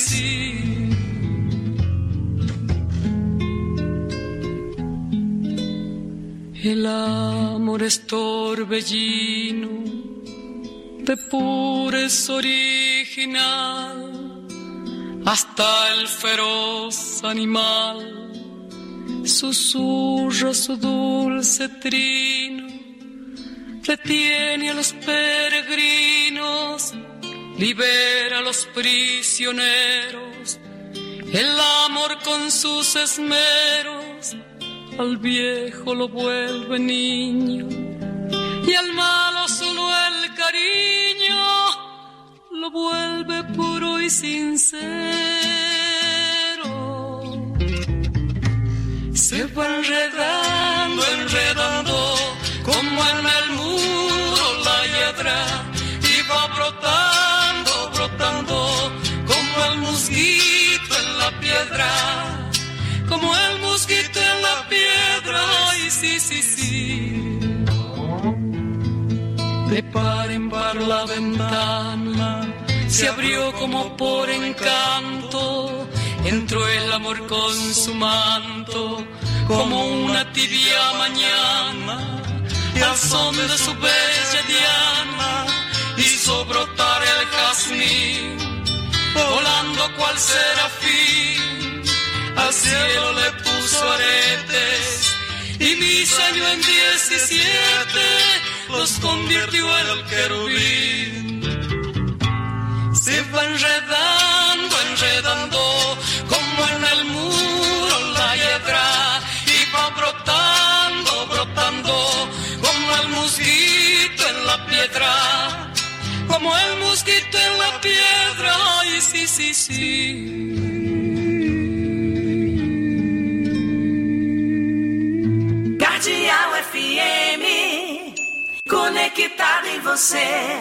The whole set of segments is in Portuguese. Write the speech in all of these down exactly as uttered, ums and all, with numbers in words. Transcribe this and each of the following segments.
sí. El amor es torbellino de pureza original, hasta el feroz animal susurra su dulce trino, retiene a los peregrinos, libera a los prisioneros. El amor con sus esmeros al viejo lo vuelve niño, y al malo solo el cariño lo vuelve puro y sincero. Se va enredando, enredando, como en el muro la hiedra, y va brotando, brotando, como el mosquito en la piedra, como el mosquito en la piedra, ay sí, sí, sí. De par en par la ventana se abrió como por encanto, entró el amor con su manto, como una tibia mañana, y al son de su bella diana hizo brotar el jazmín, volando cual serafín, al cielo le puso aretes, y mis años en diecisiete los convirtió en el querubín. Se va enredando, enredando, como en el muro la hiedra, y va brotando, brotando, como el mosquito en la piedra, como el mosquito en la piedra, ay sí, sí, sí. Cardeal F M, conectado em você.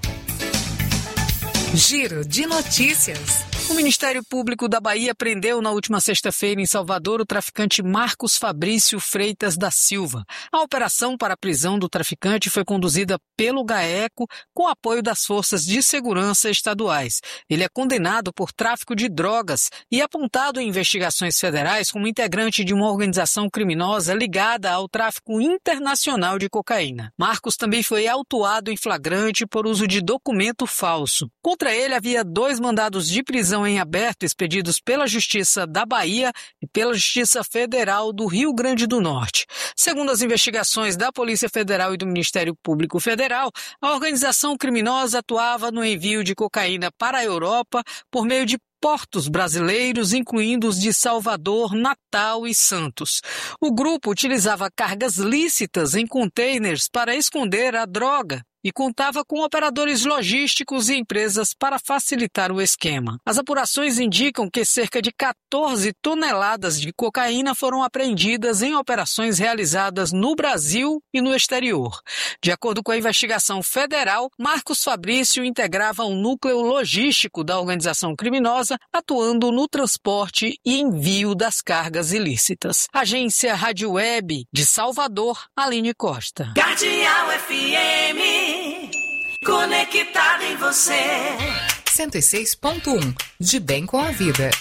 Giro de notícias. O Ministério Público da Bahia prendeu na última sexta-feira em Salvador o traficante Marcos Fabrício Freitas da Silva. A operação para a prisão do traficante foi conduzida pelo GAECO com apoio das forças de segurança estaduais. Ele é condenado por tráfico de drogas e apontado em investigações federais como integrante de uma organização criminosa ligada ao tráfico internacional de cocaína. Marcos também foi autuado em flagrante por uso de documento falso. Contra ele havia dois mandados de prisão em aberto expedidos pela Justiça da Bahia e pela Justiça Federal do Rio Grande do Norte. Segundo as investigações da Polícia Federal e do Ministério Público Federal, a organização criminosa atuava no envio de cocaína para a Europa por meio de portos brasileiros, incluindo os de Salvador, Natal e Santos. O grupo utilizava cargas lícitas em containers para esconder a droga e contava com operadores logísticos e empresas para facilitar o esquema. As apurações indicam que cerca de quatorze toneladas de cocaína foram apreendidas em operações realizadas no Brasil e no exterior. De acordo com a investigação federal, Marcos Fabrício integrava um núcleo logístico da organização criminosa, atuando no transporte e envio das cargas ilícitas. Agência Rádio Web de Salvador, Aline Costa. Cardeal F M, conectado em você. cento e seis ponto um, de bem com a vida.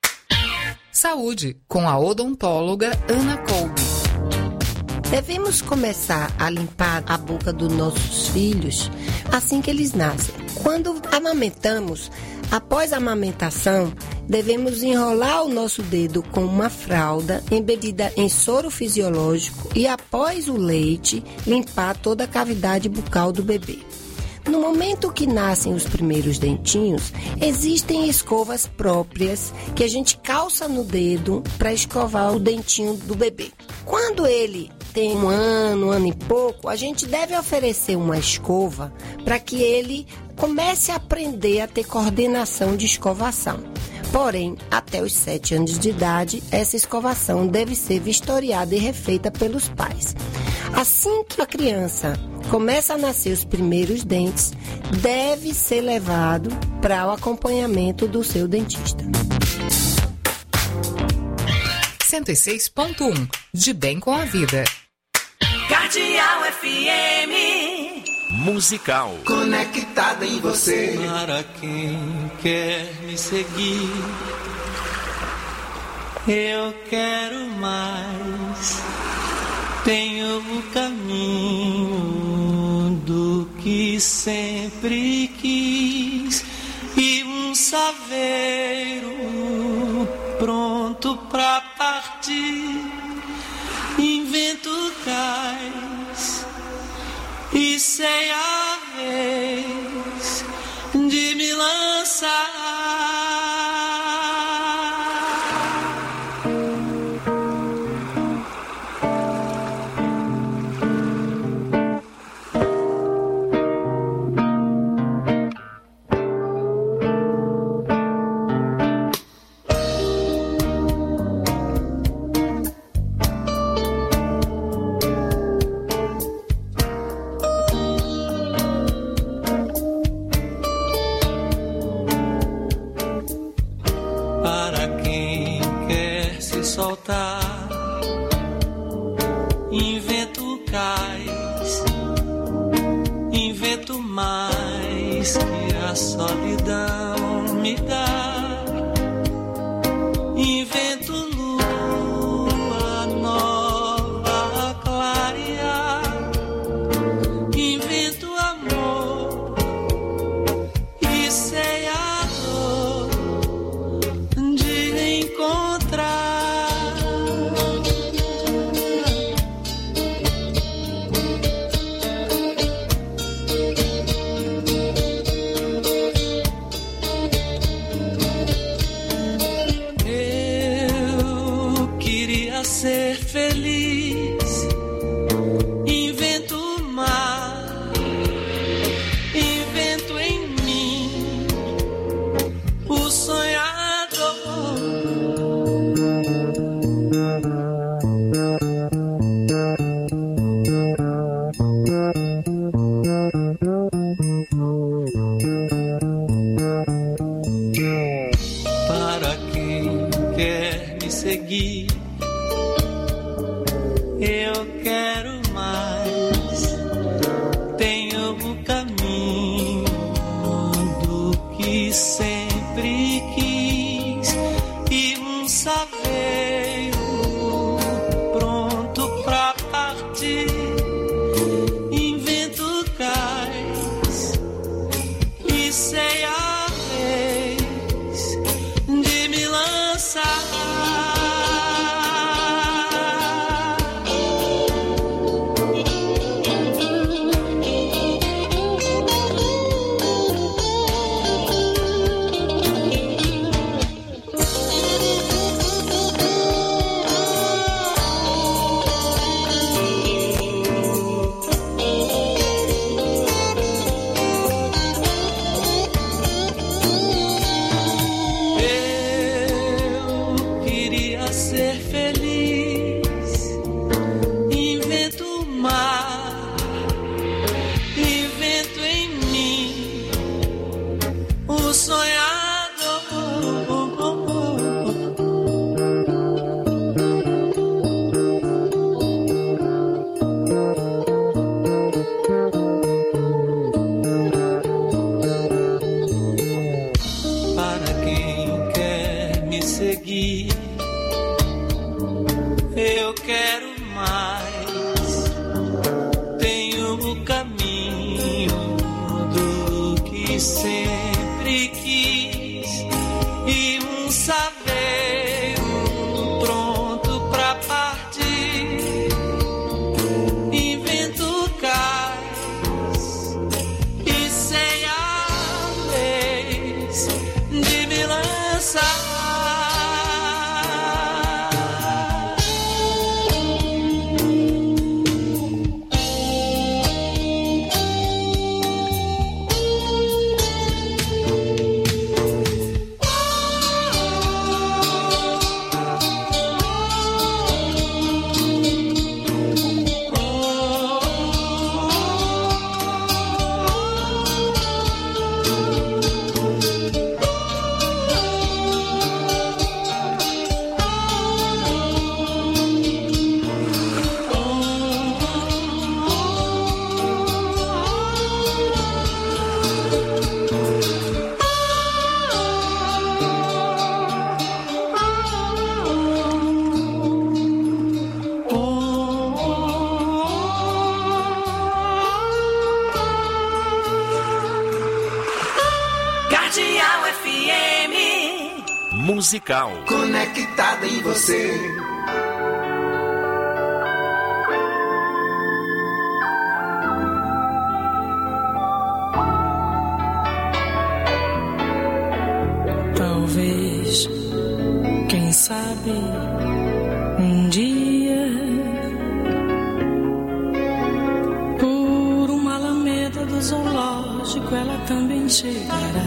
Saúde, com a odontóloga Ana Colby. Devemos começar a limpar a boca dos nossos filhos assim que eles nascem. Quando amamentamos, após a amamentação, devemos enrolar o nosso dedo com uma fralda embebida em soro fisiológico e, após o leite, limpar toda a cavidade bucal do bebê. No momento que nascem os primeiros dentinhos, existem escovas próprias que a gente calça no dedo para escovar o dentinho do bebê. Quando ele tem um ano, um ano e pouco, a gente deve oferecer uma escova para que ele comece a aprender a ter coordenação de escovação. Porém, até os sete anos de idade, essa escovação deve ser vistoriada e refeita pelos pais. Assim que a criança começa a nascer os primeiros dentes, deve ser levado para o acompanhamento do seu dentista. cento e seis ponto um, de bem com a vida. Cardeal F M. musical. Conectada em você. Para quem quer me seguir, eu quero mais. Tenho o caminho do que sempre quis e um saveiro pronto pra partir. Invento cais e sei a vez de me lançar. Invento cais, invento mais que a solidão me dá. Invento lua nova a clarear. Invento amor e sei a dor de encontrar. Ser feliz, invento o mar, invento em mim o sonhador. Para quem quer me seguir, eu quero mais. Tenho o caminho do que sempre quis e um saveiro pronto pra partir. Invento cais e sei a vez de me lançar. Ser feliz, invento o mar, invento em mim o sonhador. Para quem quer me seguir, eu quero mais. Tenho o caminho do que sempre quis e um saveiro pronto pra partir. Invento cais e sei a vez de me lançar. musical. Conectada em você. Talvez, quem sabe, um dia, por uma alameda do zoológico, ela também chegará.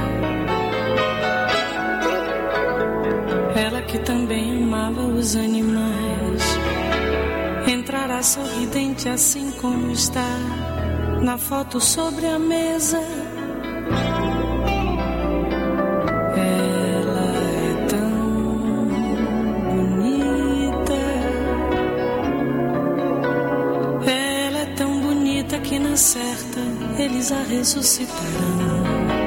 Ela que também amava os animais, entrará sorridente assim como está na foto sobre a mesa. Que na certa eles a ressuscitarão.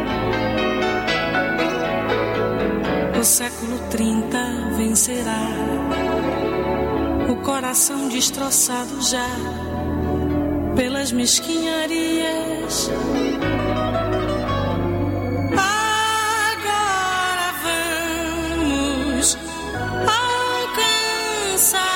O século trinta vencerá, o coração destroçado já pelas mesquinharias. Agora vamos alcançar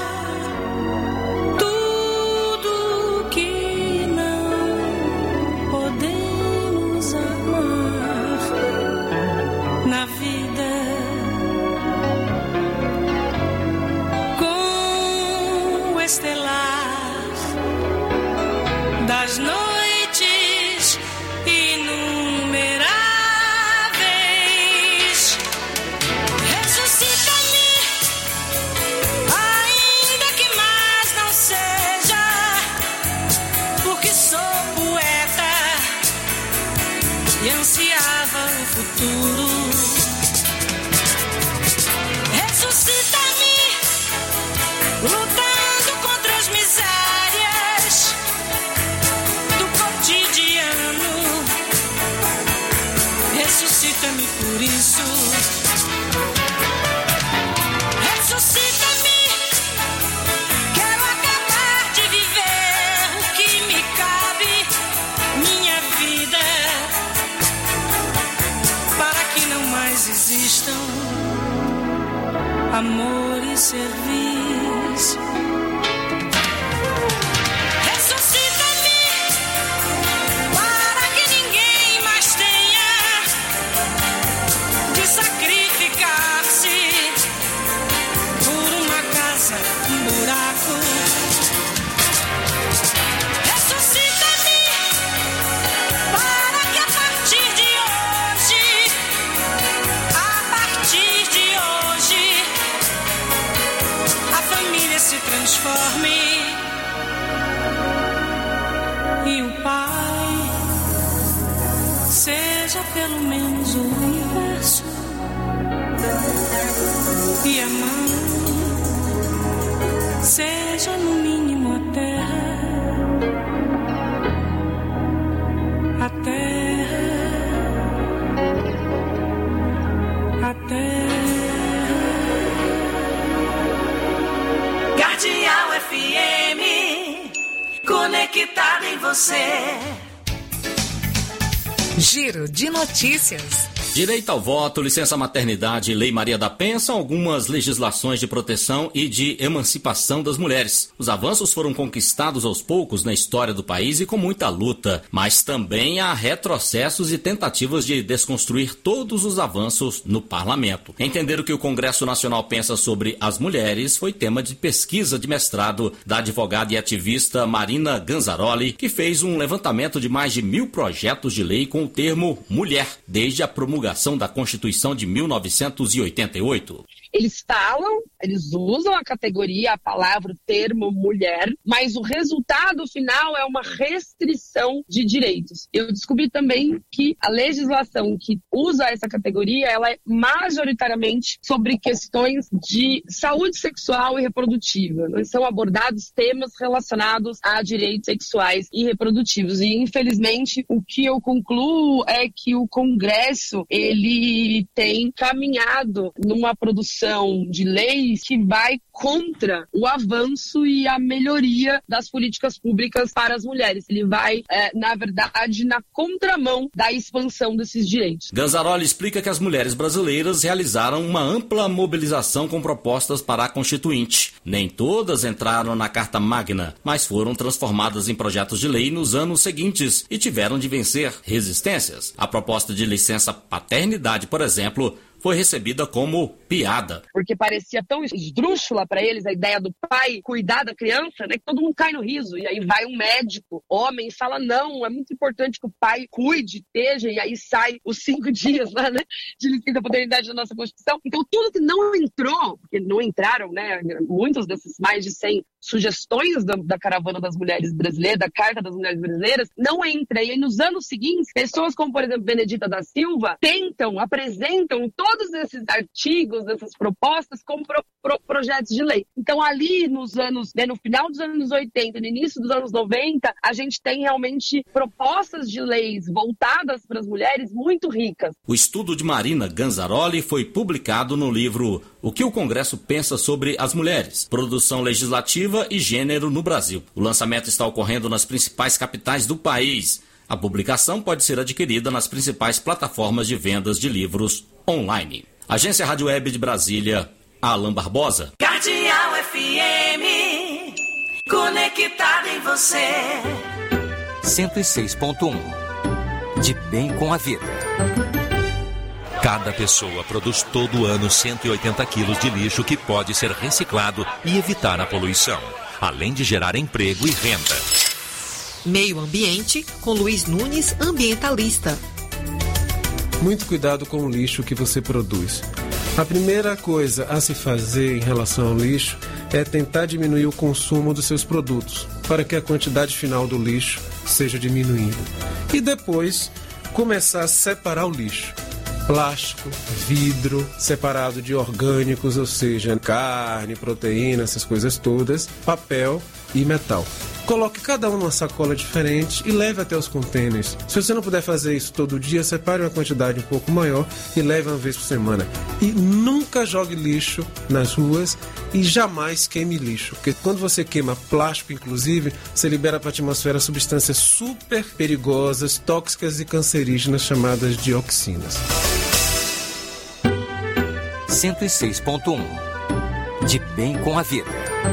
das noites inumeráveis. Ressuscita-me, ainda que mais não seja, porque sou poeta e ansiava o futuro. Ressuscita-me, lutando contra as misérias do cotidiano. Ressuscita-me por isso. Ressuscita-me, quero acabar de viver o que me cabe, minha vida, para que não mais existam amor e serviço. Ressuscita-me, para que ninguém mais tenha de sacrificar-se por uma casa, um buraco. Ressuscita-me, para que a partir de hoje, a partir de hoje, a família se transforme e o pai seja pelo menos o universo e a mãe seja no mínimo a terra, a terra, a terra. Guardião F M, conectado em você. Giro de notícias. Direito ao voto, licença maternidade e Lei Maria da Penha são algumas legislações de proteção e de emancipação das mulheres. Os avanços foram conquistados aos poucos na história do país e com muita luta, mas também há retrocessos e tentativas de desconstruir todos os avanços no parlamento. Entender o que o Congresso Nacional pensa sobre as mulheres foi tema de pesquisa de mestrado da advogada e ativista Marina Ganzaroli, que fez um levantamento de mais de mil projetos de lei com o termo mulher, desde a promulgação da Constituição de mil novecentos e oitenta e oito. Eles falam, eles usam a categoria, a palavra, o termo mulher, mas o resultado final é uma restrição de direitos. Eu descobri também que a legislação que usa essa categoria, ela é majoritariamente sobre questões de saúde sexual e reprodutiva. Não são abordados temas relacionados a direitos sexuais e reprodutivos. E, infelizmente, o que eu concluo é que o Congresso ele tem caminhado numa produção de leis que vai contra o avanço e a melhoria das políticas públicas para as mulheres. Ele vai, é, na verdade, na contramão da expansão desses direitos. Ganzaroli explica que as mulheres brasileiras realizaram uma ampla mobilização com propostas para a Constituinte. Nem todas entraram na Carta Magna, mas foram transformadas em projetos de lei nos anos seguintes e tiveram de vencer resistências. A proposta de licença paternidade, por exemplo, foi recebida como piada. Porque parecia tão esdrúxula para eles a ideia do pai cuidar da criança, né? Que todo mundo cai no riso. E aí vai um médico, homem, e fala, não, é muito importante que o pai cuide, esteja, e aí sai os cinco dias lá, né? De licença paternidade da nossa Constituição. Então tudo que não entrou, porque não entraram, né? Muitos desses mais de cem sugestões da, da Caravana das Mulheres Brasileiras, da Carta das Mulheres Brasileiras, não entra. E aí nos anos seguintes, pessoas como, por exemplo, Benedita da Silva, tentam, apresentam todos esses artigos, essas propostas como pro, pro, projetos de lei. Então ali nos anos, né, no final dos anos oitenta, no início dos anos noventa, a gente tem realmente propostas de leis voltadas para as mulheres muito ricas. O estudo de Marina Ganzaroli foi publicado no livro O que o Congresso pensa sobre as mulheres, produção legislativa e gênero no Brasil. O lançamento está ocorrendo nas principais capitais do país. A publicação pode ser adquirida nas principais plataformas de vendas de livros online. Agência Rádio Web de Brasília, Alan Barbosa. Cardeal F M, conectado em você. cento e seis ponto um, de bem com a vida. Cada pessoa produz todo ano cento e oitenta quilos de lixo que pode ser reciclado e evitar a poluição, além de gerar emprego e renda. Meio Ambiente, com Luiz Nunes, ambientalista. Muito cuidado com o lixo que você produz. A primeira coisa a se fazer em relação ao lixo é tentar diminuir o consumo dos seus produtos, para que a quantidade final do lixo seja diminuída. E depois, começar a separar o lixo. Plástico, vidro, separado de orgânicos, ou seja, carne, proteína, essas coisas todas, papel e metal. Coloque cada um numa sacola diferente e leve até os contêineres. Se você não puder fazer isso todo dia, separe uma quantidade um pouco maior e leve uma vez por semana. E nunca jogue lixo nas ruas e jamais queime lixo. Porque quando você queima plástico, inclusive, você libera para a atmosfera substâncias super perigosas, tóxicas e cancerígenas chamadas dioxinas. cento e seis ponto um, de bem com a vida.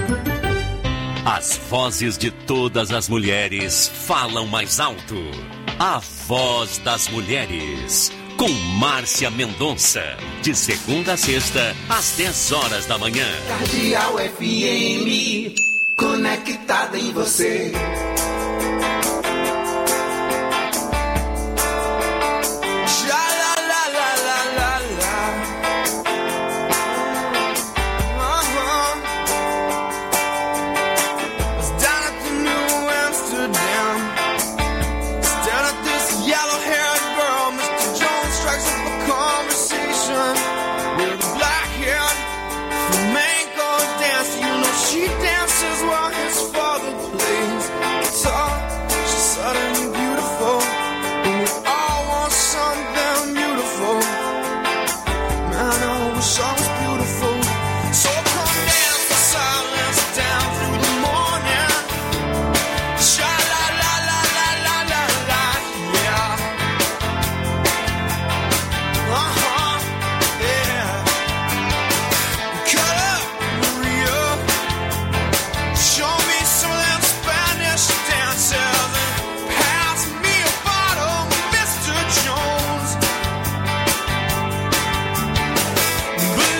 As vozes de todas as mulheres falam mais alto. A Voz das Mulheres, com Márcia Mendonça, de segunda a sexta, às dez horas da manhã. Cardeal F M, conectada em você. But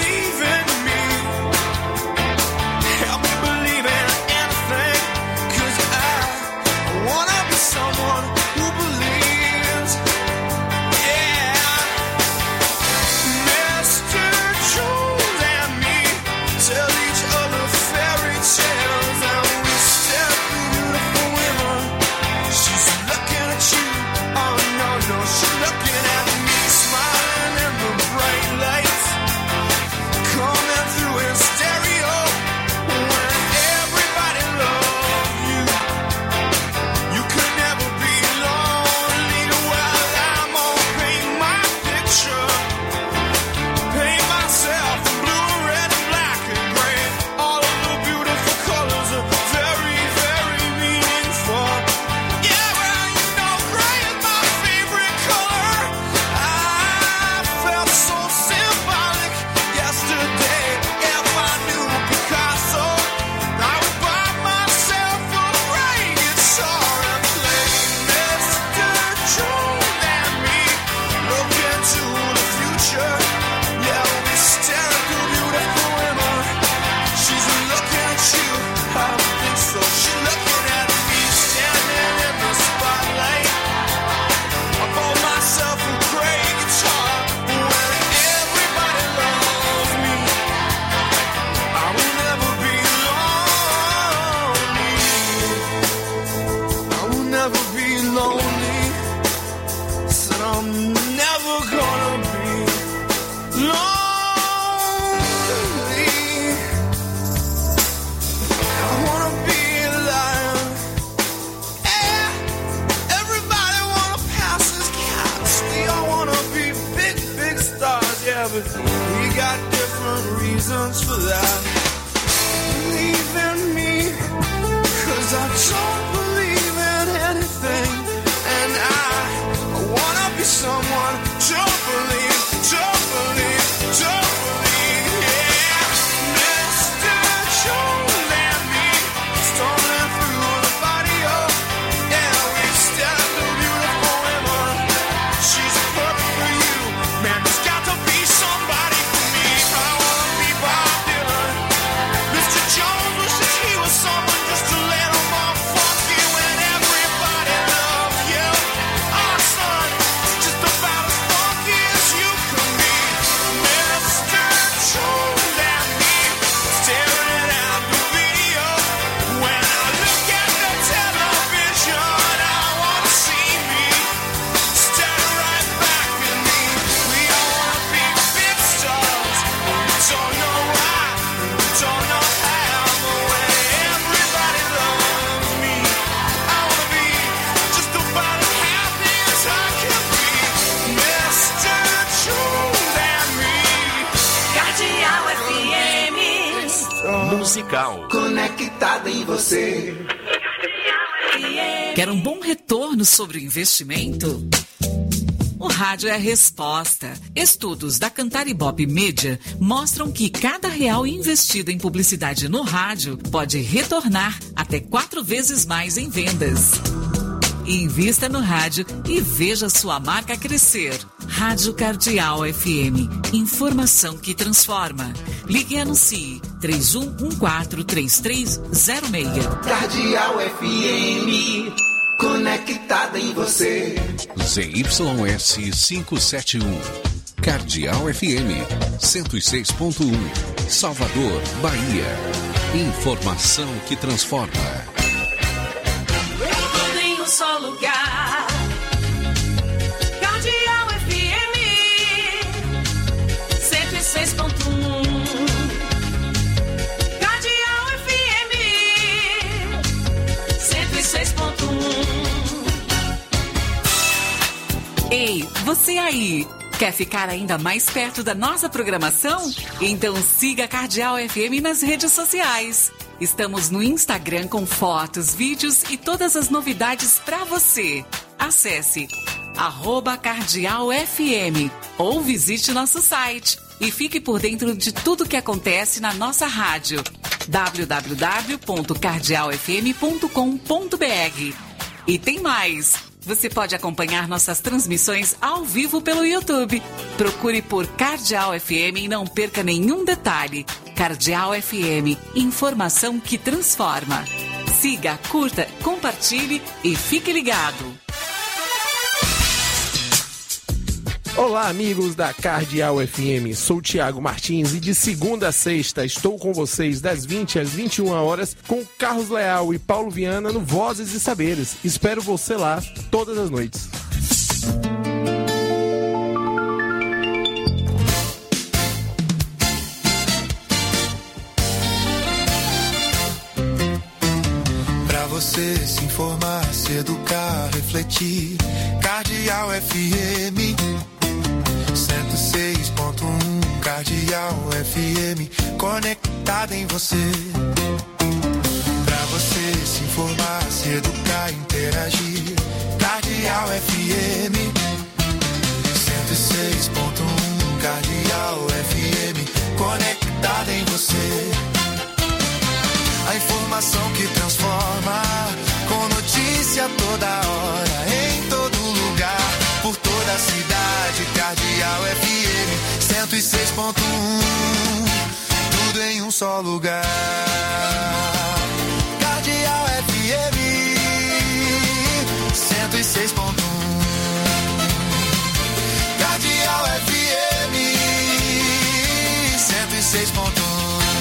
is. We got different reasons for that. Believe in me, cause I don't believe in anything. And I, I wanna be someone. Don't believe, don't believe, don't believe, yeah. Mister Jones and me, stumbling through the body of, yeah, we stabbed a beautiful woman. She's perfect for you, man, there's got to be somebody for me. I wanna be Bob Dylan. Mister Jones wishes he was someone just to let him off funky when everybody loves you. Our son is just about as funky as you can be. Mister Jones and me, staring at the video. When I look at the television, I wanna see me staring right back at me. We all wanna be big stars. We don't know why, we don't know how, but when everybody loves me, I wanna be just about as happy as I can be. Mister Jones and me. Cardeal F M. Musical. Conectada em você. Quer um bom retorno sobre o investimento? O rádio é a resposta. Estudos da Cantar Ibope Media mostram que cada real investido em publicidade no rádio pode retornar até quatro vezes mais em vendas. Invista no rádio e veja sua marca crescer. Rádio Cardeal F M. Informação que transforma. Ligue e anuncie três um um quatro três três zero seis. Cardeal F M. Conectada em você. Z Y S quinhentos e setenta e um. Cardeal F M cento e seis ponto um. Salvador, Bahia. Informação que transforma. Tudo em um só lugar. Cardeal F M cento e seis ponto um. Cardeal F M cento e seis ponto um. Ei, você aí! Quer ficar ainda mais perto da nossa programação? Então siga a Cardeal F M nas redes sociais. Estamos no Instagram com fotos, vídeos e todas as novidades para você. Acesse arroba Cardeal F M ou visite nosso site e fique por dentro de tudo que acontece na nossa rádio. w w w ponto cardeal f m ponto com ponto b r. E tem mais! Você pode acompanhar nossas transmissões ao vivo pelo YouTube. Procure por Cardeal F M e não perca nenhum detalhe. Cardeal F M, informação que transforma. Siga, curta, compartilhe e fique ligado. Olá, amigos da Cardeal F M. Sou Tiago Martins e de segunda a sexta estou com vocês das vinte às vinte e uma horas com Carlos Leal e Paulo Viana no Vozes e Saberes. Espero você lá todas as noites. Pra você se informar, se educar, refletir. Cardeal F M cento e seis ponto um. Cardeal F M, conectada em você. Pra você se informar, se educar, interagir. Cardeal F M cento e seis ponto um. Cardeal F M, conectada em você. A informação que transforma, com notícia toda hora, em todo lugar, por toda a cidade. Cardeal F M cento e seis ponto um. Tudo em um só lugar. Cardeal F M cento e seis ponto um. Cardeal F M cento e seis ponto um.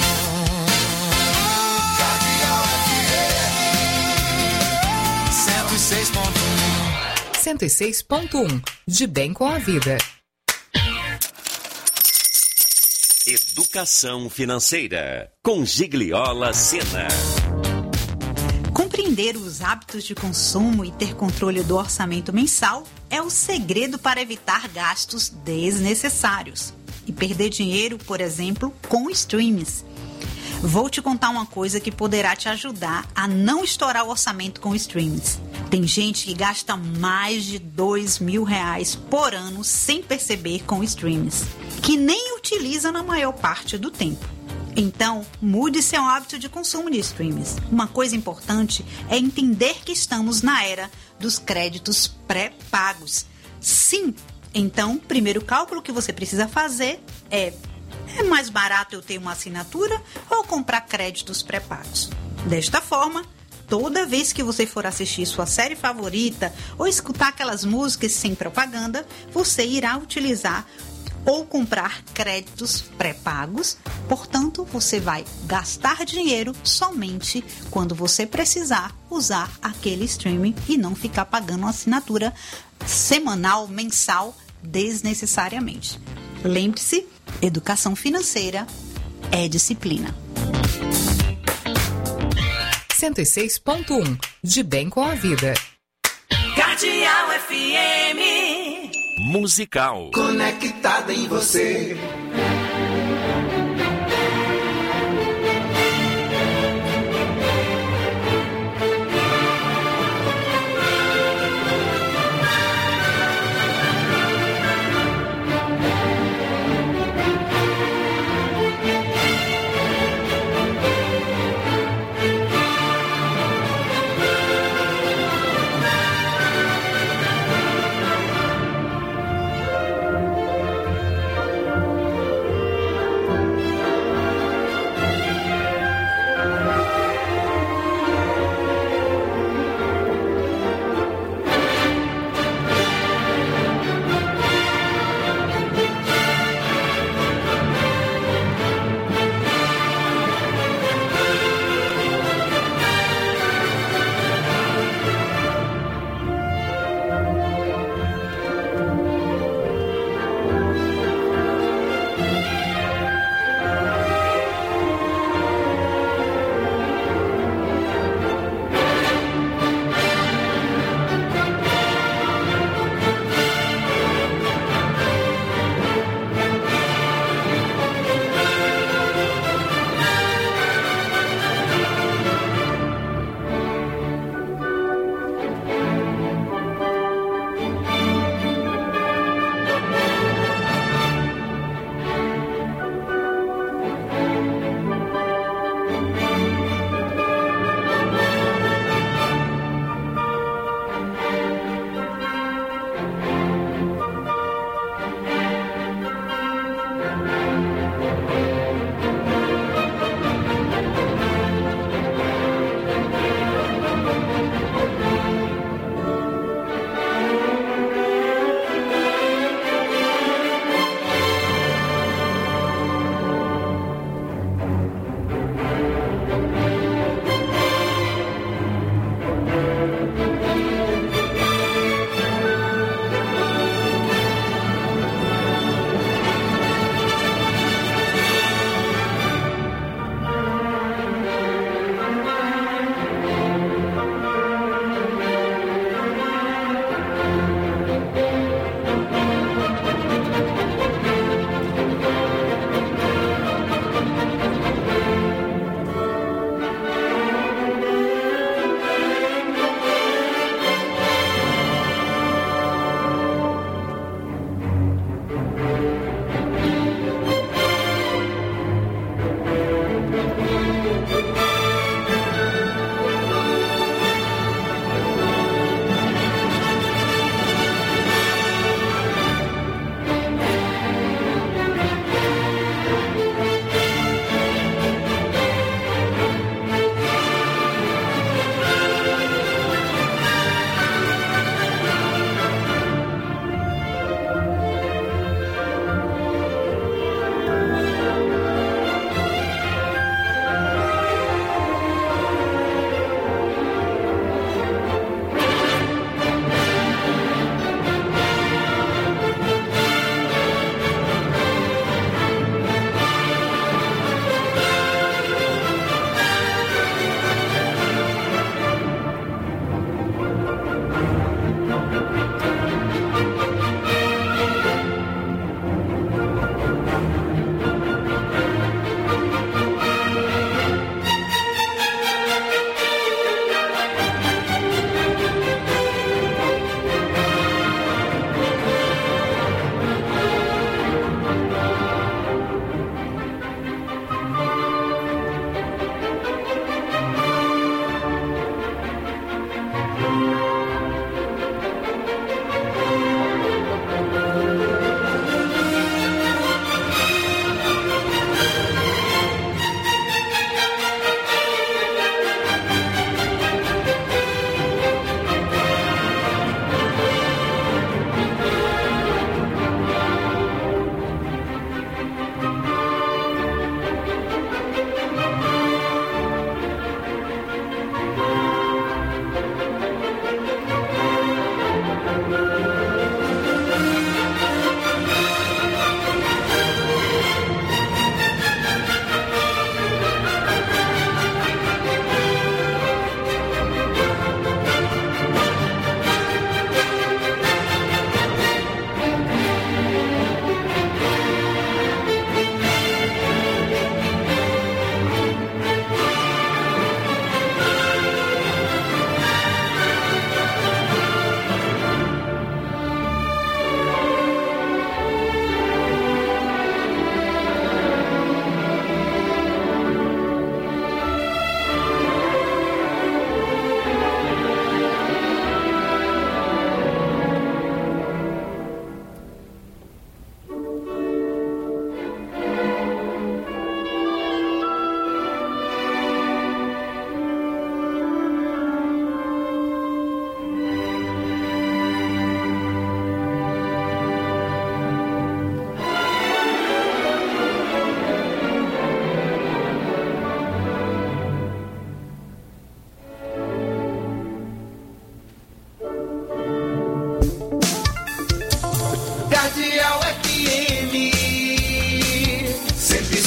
cento e seis ponto um. De bem com a vida. Educação financeira, com Gigliola Sena. Compreender os hábitos de consumo e ter controle do orçamento mensal é o segredo para evitar gastos desnecessários. e perder dinheiro, por exemplo, com streams. Vou te contar uma coisa que poderá te ajudar a não estourar o orçamento com streams. Tem gente que gasta mais de dois mil reais por ano sem perceber com streams, que nem utiliza na maior parte do tempo. Então, mude seu hábito de consumo de streams. Uma coisa importante é entender que estamos na era dos créditos pré-pagos. Sim, então, o primeiro cálculo que você precisa fazer é: é mais barato eu ter uma assinatura ou comprar créditos pré-pagos? Desta forma, toda vez que você for assistir sua série favorita ou escutar aquelas músicas sem propaganda, você irá utilizar ou comprar créditos pré-pagos. Portanto, você vai gastar dinheiro somente quando você precisar usar aquele streaming e não ficar pagando uma assinatura semanal, mensal, desnecessariamente. Lembre-se, educação financeira é disciplina. cento e seis ponto um, de bem com a vida. Cardeal F M. Musical. Conectada em você.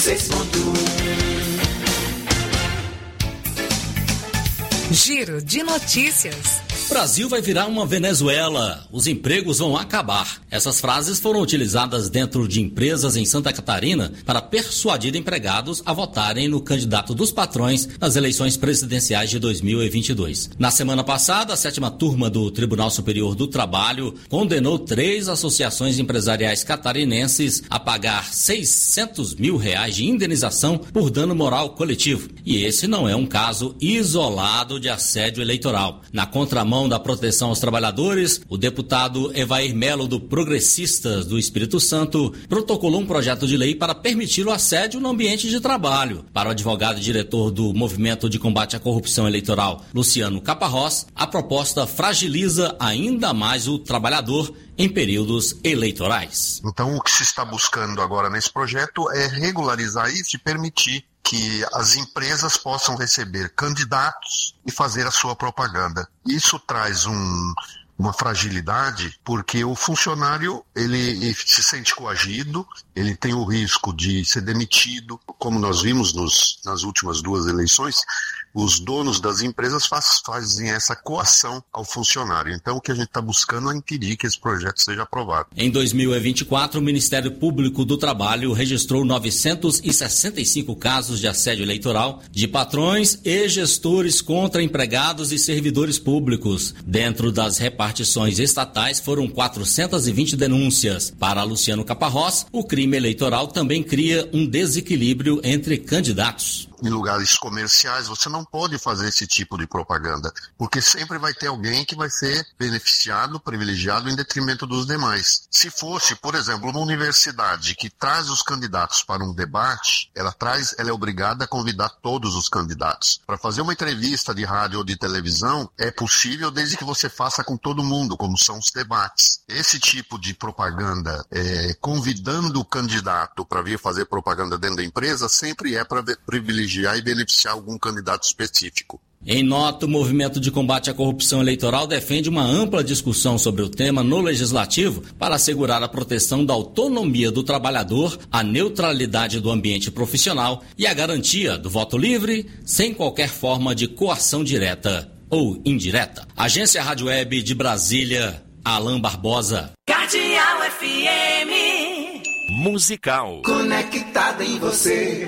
seis ponto um. Giro de notícias. Brasil vai virar uma Venezuela. Os empregos vão acabar. Essas frases foram utilizadas dentro de empresas em Santa Catarina para persuadir empregados a votarem no candidato dos patrões nas eleições presidenciais de dois mil e vinte e dois. Na semana passada, a sétima turma do Tribunal Superior do Trabalho condenou três associações empresariais catarinenses a pagar seiscentos mil reais de indenização por dano moral coletivo. E esse não é um caso isolado de assédio eleitoral. Na contramão da proteção aos trabalhadores, o deputado Evair Melo, do Progressistas do Espírito Santo, protocolou um projeto de lei para permitir o assédio no ambiente de trabalho. Para o advogado e diretor do Movimento de Combate à Corrupção Eleitoral, Luciano Caparrós, a proposta fragiliza ainda mais o trabalhador em períodos eleitorais. Então, o que se está buscando agora nesse projeto é regularizar isso e permitir que as empresas possam receber candidatos e fazer a sua propaganda. Isso traz um, uma fragilidade, porque o funcionário ele, ele se sente coagido, ele tem o risco de ser demitido. Como nós vimos nos, nas últimas duas eleições, os donos das empresas faz, fazem essa coação ao funcionário. Então, o que a gente está buscando é impedir que esse projeto seja aprovado. Em dois mil e vinte e quatro, o Ministério Público do Trabalho registrou novecentos e sessenta e cinco casos de assédio eleitoral de patrões e gestores contra empregados e servidores públicos. Dentro das repartições estatais, foram quatrocentas e vinte denúncias. Para Luciano Caparrós, o crime eleitoral também cria um desequilíbrio entre candidatos. Em lugares comerciais, você não pode fazer esse tipo de propaganda, porque sempre vai ter alguém que vai ser beneficiado, privilegiado em detrimento dos demais. Se fosse, por exemplo, uma universidade que traz os candidatos para um debate, ela traz, ela é obrigada a convidar todos os candidatos. Para fazer uma entrevista de rádio ou de televisão, é possível desde que você faça com todo mundo, como são os debates. Esse tipo de propaganda, é, convidando o candidato para vir fazer propaganda dentro da empresa, sempre é para privilegiar e beneficiar algum candidato específico. Em nota, o Movimento de Combate à Corrupção Eleitoral defende uma ampla discussão sobre o tema no Legislativo para assegurar a proteção da autonomia do trabalhador, a neutralidade do ambiente profissional e a garantia do voto livre, sem qualquer forma de coação direta ou indireta. Agência Rádio Web de Brasília, Alain Barbosa. Cardeal F M. Musical. Conectada em você.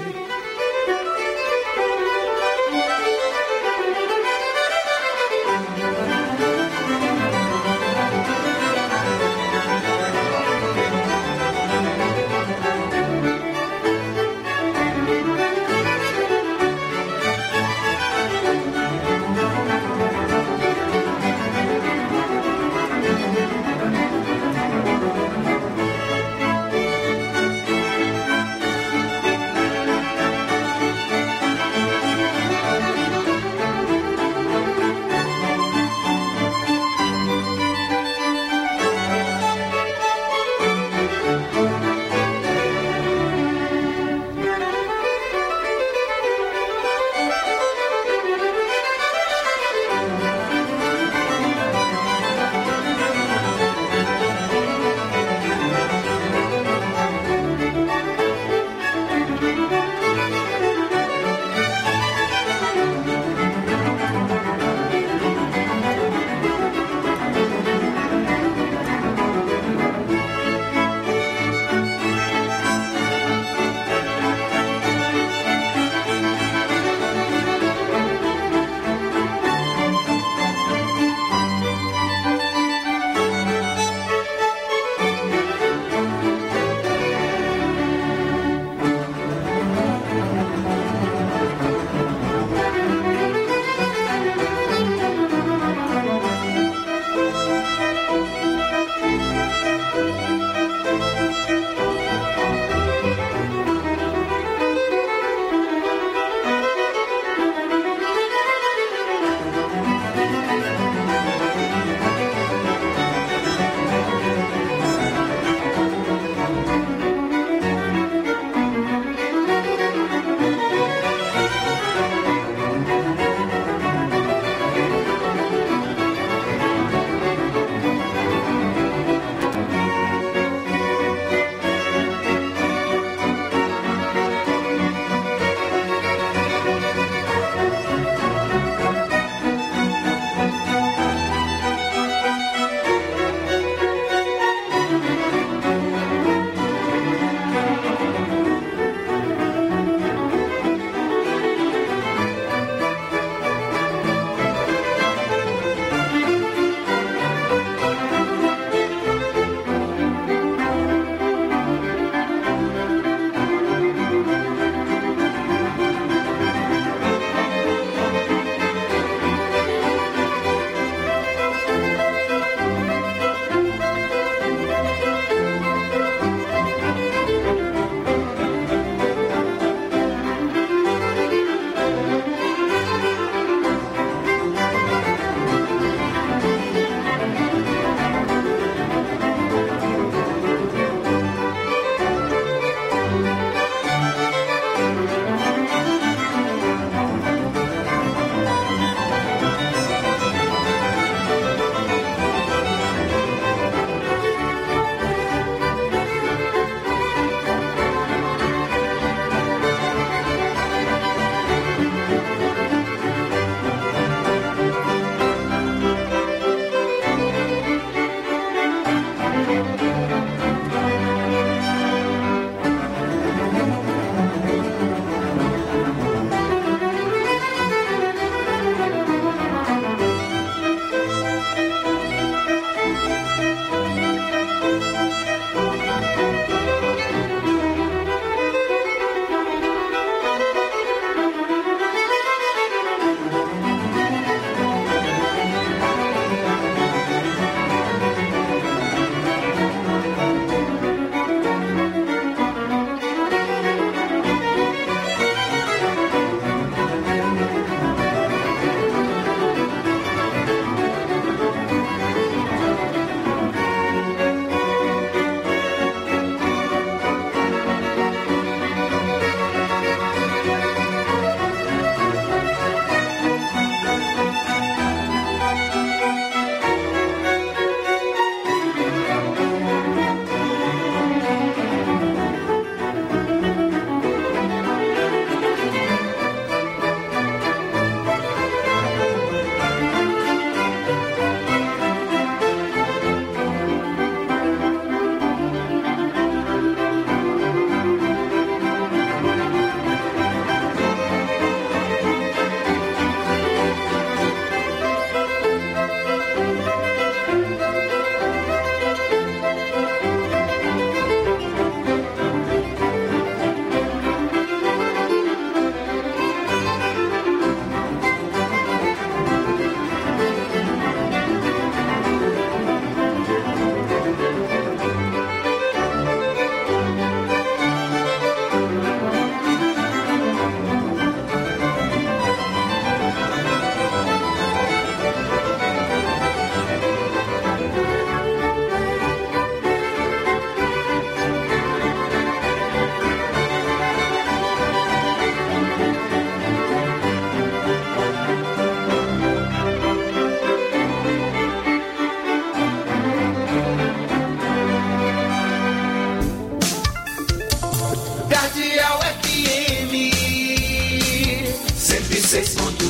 seis ponto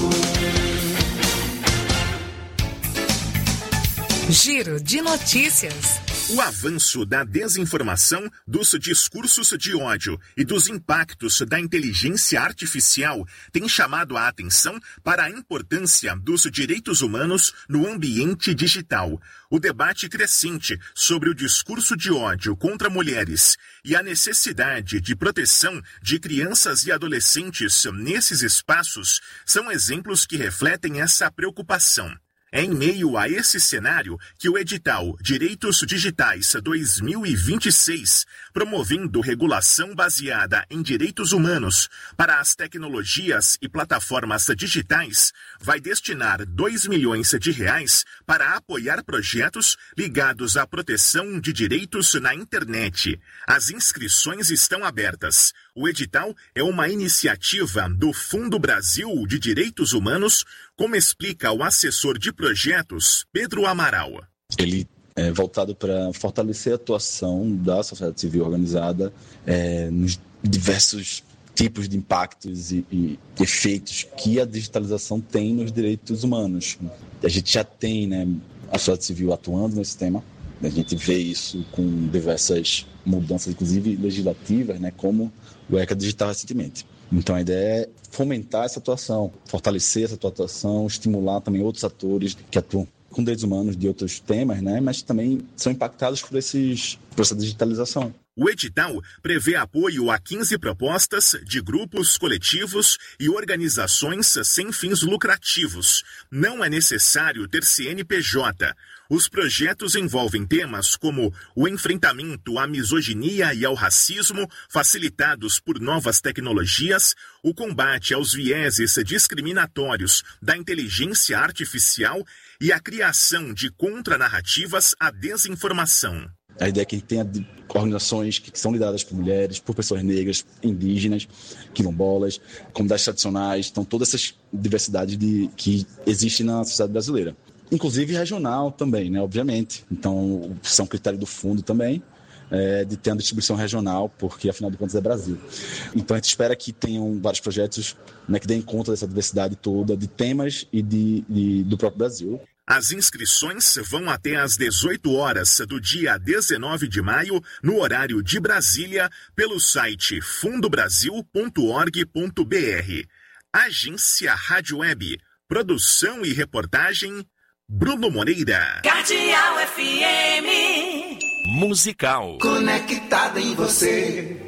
um. Giro de notícias. O avanço da desinformação, dos discursos de ódio e dos impactos da inteligência artificial tem chamado a atenção para a importância dos direitos humanos no ambiente digital. O debate crescente sobre o discurso de ódio contra mulheres e a necessidade de proteção de crianças e adolescentes nesses espaços são exemplos que refletem essa preocupação. É em meio a esse cenário que o edital Direitos Digitais dois mil e vinte e seis, promovendo regulação baseada em direitos humanos para as tecnologias e plataformas digitais, vai destinar dois milhões de reais para apoiar projetos ligados à proteção de direitos na internet. As inscrições estão abertas. O edital é uma iniciativa do Fundo Brasil de Direitos Humanos, como explica o assessor de projetos, Pedro Amaral. Ele é voltado para fortalecer a atuação da sociedade civil organizada é, nos diversos tipos de impactos e, e efeitos que a digitalização tem nos direitos humanos. A gente já tem, né, a sociedade civil atuando nesse tema. A gente vê isso com diversas mudanças, inclusive legislativas, né, como o ECA Digital recentemente. Então a ideia é fomentar essa atuação, fortalecer essa atuação, estimular também outros atores que atuam com direitos humanos de outros temas, né, mas também são impactados por, esses, por essa digitalização. O edital prevê apoio a quinze propostas de grupos, coletivos e organizações sem fins lucrativos. Não é necessário ter C N P J. Os projetos envolvem temas como o enfrentamento à misoginia e ao racismo, facilitados por novas tecnologias, o combate aos vieses discriminatórios da inteligência artificial e a criação de contranarrativas à desinformação. A ideia é que tenha organizações que são lideradas por mulheres, por pessoas negras, indígenas, quilombolas, comunidades tradicionais, então toda essa diversidade de, que existe na sociedade brasileira. Inclusive regional também, né, obviamente. Então, são critérios do fundo também, é, de ter uma distribuição regional, porque afinal de contas é Brasil. Então a gente espera que tenham vários projetos, né, que deem conta dessa diversidade toda de temas e de, de, do próprio Brasil. As inscrições vão até às dezoito horas do dia dezenove de maio, no horário de Brasília, pelo site fundo brasil ponto org ponto br. Agência Rádio Web. Produção e reportagem, Bruno Moreira. Cardeal F M. Musical. Conectada em você.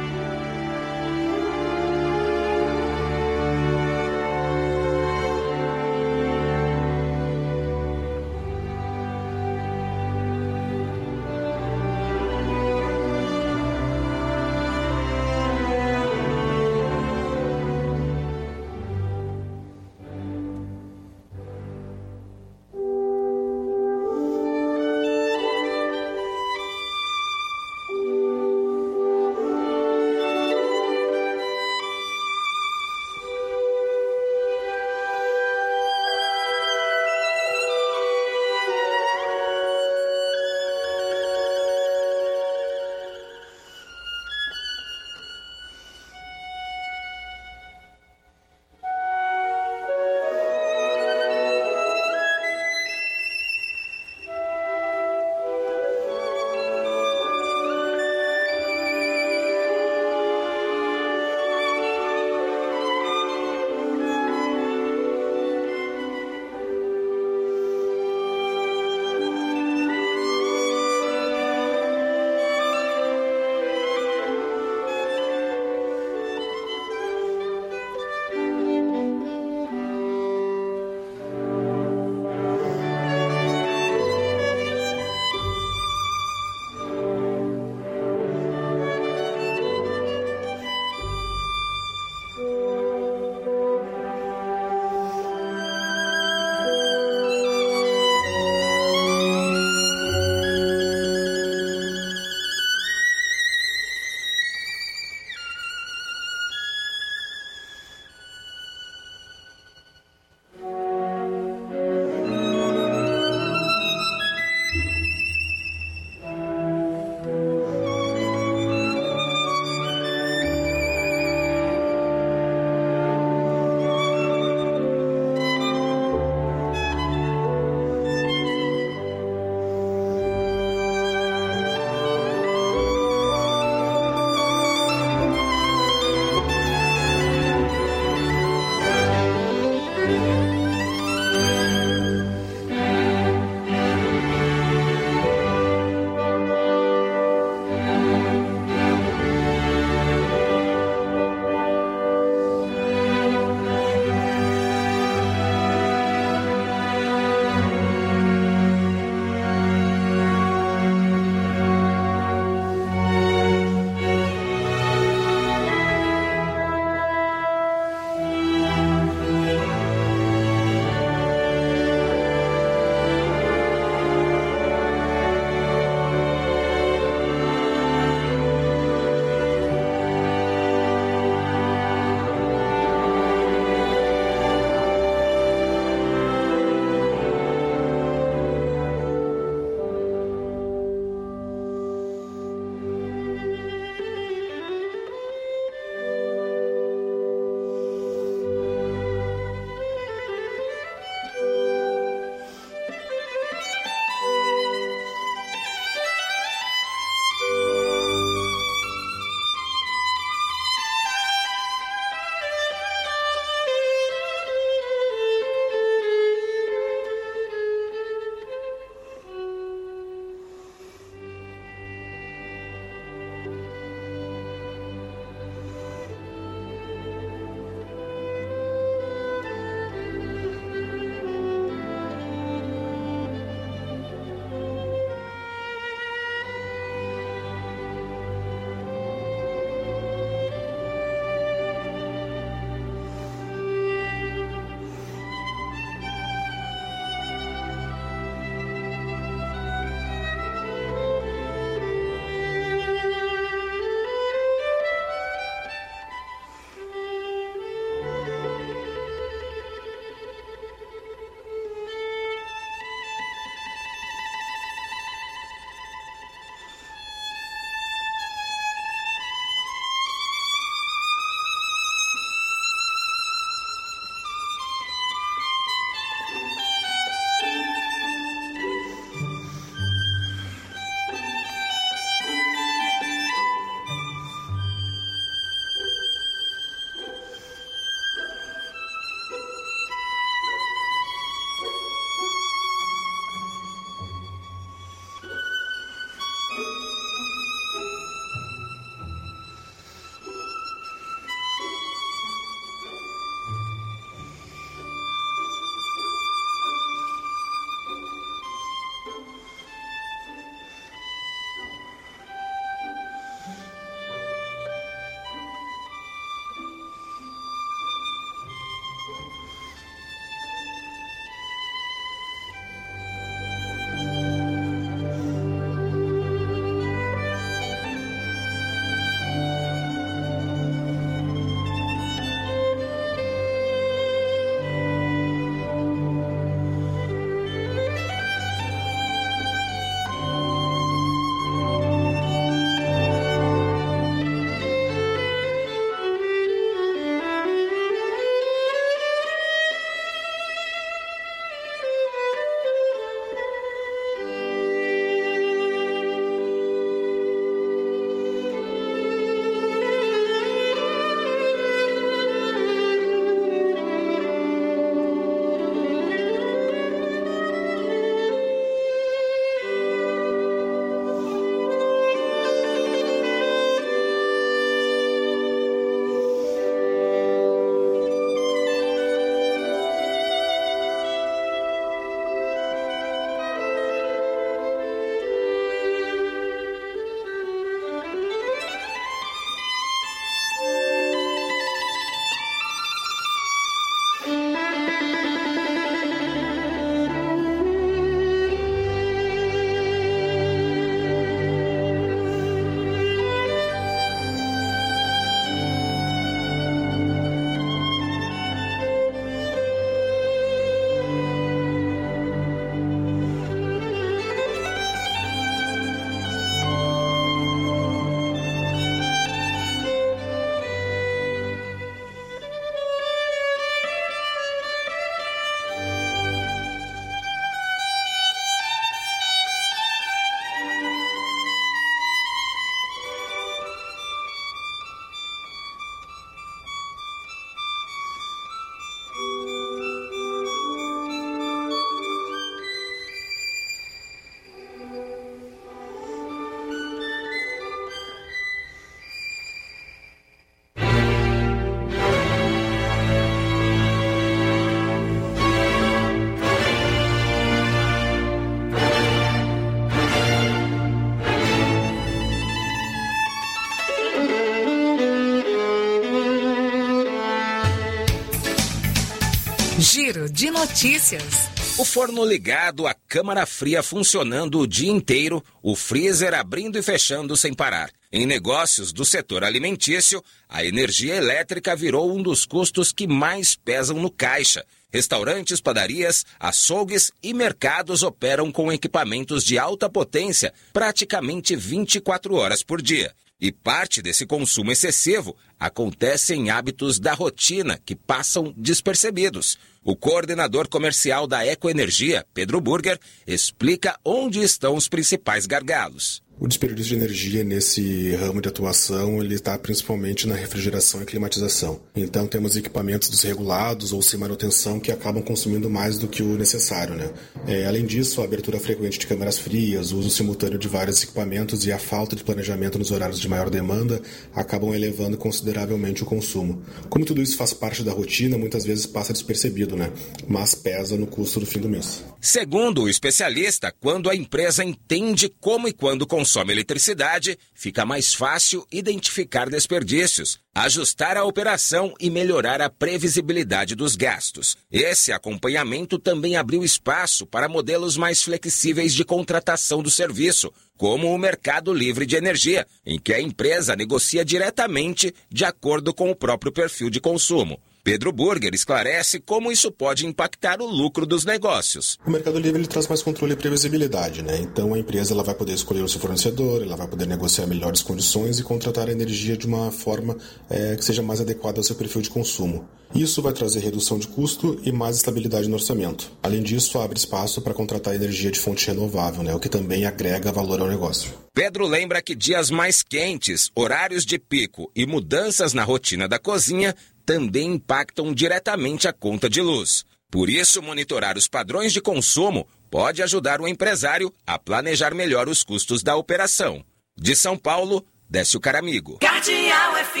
Giro de notícias. O forno ligado, a câmara fria funcionando o dia inteiro, o freezer abrindo e fechando sem parar. Em negócios do setor alimentício, a energia elétrica virou um dos custos que mais pesam no caixa. Restaurantes, padarias, açougues e mercados operam com equipamentos de alta potência praticamente vinte e quatro horas por dia. E parte desse consumo excessivo acontece em hábitos da rotina que passam despercebidos. O coordenador comercial da Ecoenergia, Pedro Burger, explica onde estão os principais gargalos. O desperdício de energia nesse ramo de atuação ele está principalmente na refrigeração e climatização. Então temos equipamentos desregulados ou sem manutenção que acabam consumindo mais do que o necessário, né? É, além disso, a abertura frequente de câmaras frias, o uso simultâneo de vários equipamentos e a falta de planejamento nos horários de maior demanda acabam elevando consideravelmente o consumo. Como tudo isso faz parte da rotina, muitas vezes passa despercebido, né? Mas pesa no custo do fim do mês. Segundo o especialista, quando a empresa entende como e quando consome consome eletricidade, fica mais fácil identificar desperdícios, ajustar a operação e melhorar a previsibilidade dos gastos. Esse acompanhamento também abriu espaço para modelos mais flexíveis de contratação do serviço, como o mercado livre de energia, em que a empresa negocia diretamente de acordo com o próprio perfil de consumo. Pedro Burger esclarece como isso pode impactar o lucro dos negócios. O Mercado Livre ele traz mais controle e previsibilidade, né? Então a empresa ela vai poder escolher o seu fornecedor, ela vai poder negociar melhores condições e contratar a energia de uma forma é, que seja mais adequada ao seu perfil de consumo. Isso vai trazer redução de custo e mais estabilidade no orçamento. Além disso, abre espaço para contratar energia de fonte renovável, né? O que também agrega valor ao negócio. Pedro lembra que dias mais quentes, horários de pico e mudanças na rotina da cozinha também impactam diretamente a conta de luz. Por isso, monitorar os padrões de consumo pode ajudar o empresário a planejar melhor os custos da operação. De São Paulo, Décio Caramigo. Cardeal F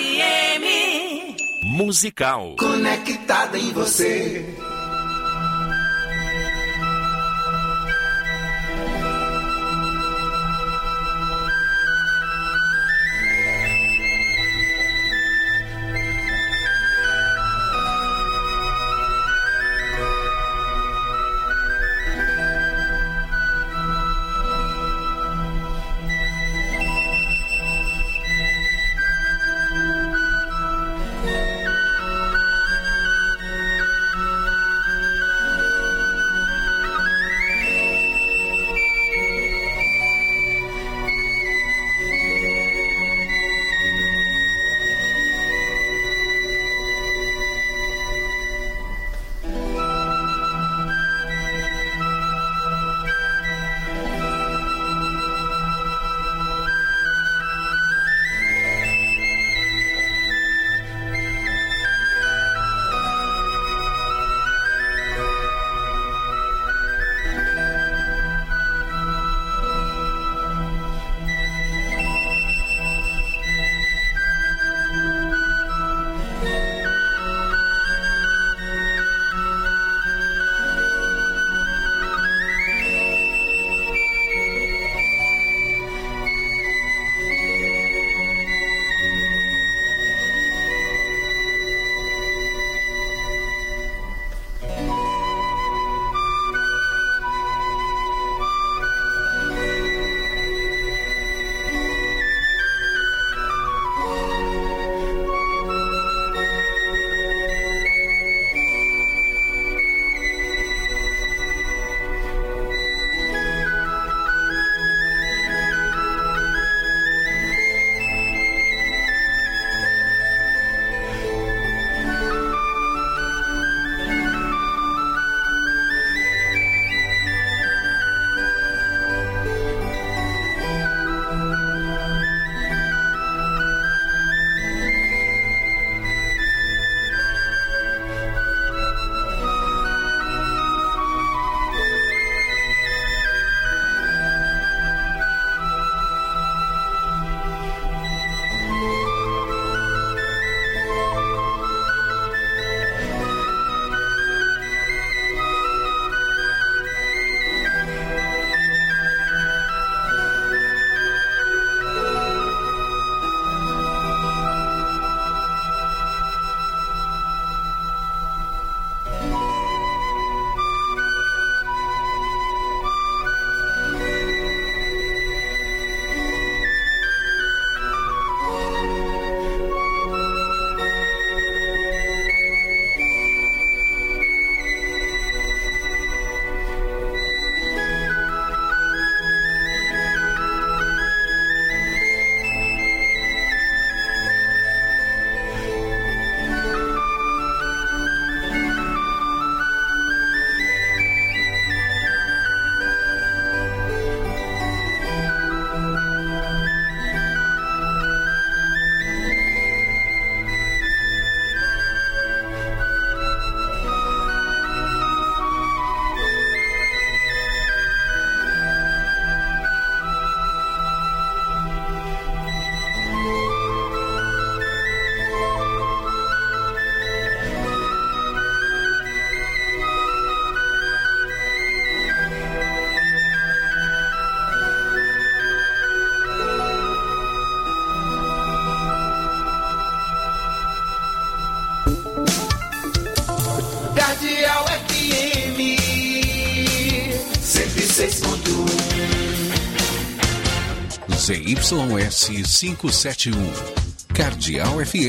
M. Musical. Conectada em você. seis ponto um. Z Y S quinhentos e setenta e um. Cardeal F M.